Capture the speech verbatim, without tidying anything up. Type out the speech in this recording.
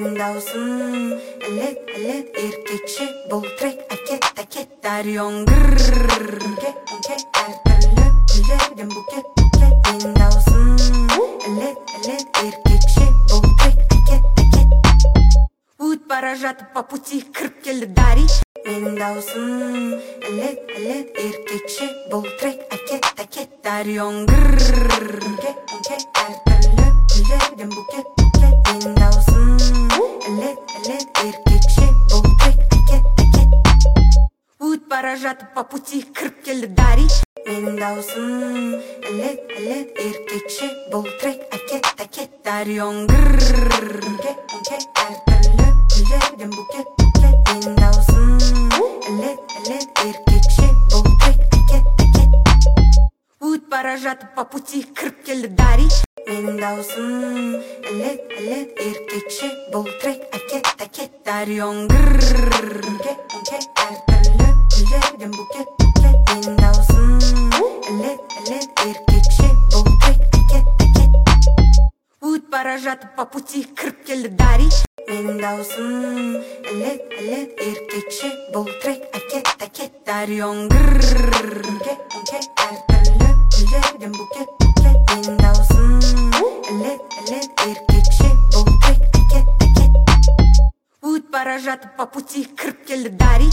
Менің даусым әлет, әлет, еркекше. Бұл трек әкет, әкет, дарион грррррр. Үнке, үнке, әртүрлі гүлдерден букет, букет. Менің даусым әлет, әлет, еркекше. Бұл трек әкет, әкет. Өт бара жатып по пути кіріп келді Дарий. Менің даусым әлет, әлет, еркекше. Бұл трек әкет, әкет, дарион грррррр. Үнке, үнке, әртүрлі гүлдерден букет, букет. Менің даусым әлет, әлет, еркекше. Бұл трек әкет, әкет. Өт бара жатып по пути кіріп келді Дарий. Менің даусым әлет, әлет, еркекше. Бұл трек әкет, әкет, дарион грррррр. Үнке, үнке, әртүрлі гүлдерден букет, букет. Менің даусым әлет, әлет, еркекше. Бұл трек әкет, әкет. Өт бара жатып по пути кіріп келді Дарий. Менің даусым әлет, әлет, еркекше. Бұл трек әкет, әкет, дарион грррррр. Үнке, үнке, әртүрлі гүлдерден букет, букет. Менің даусым әлет, әлет, еркекше. Бұл трек әкет, әкет. Өт бара жатып по пути кіріп келді Дарий. Менің даусым әлет, әлет, еркекше. Бұл трек әкет, әкет, дарион грррррр. Үнке, үнке, әртүрлі гүлдерден букет, букет. Менің даусым әлет, әлет, еркекше. Бұл трек әкет, әкет. Өт бара жатып по пути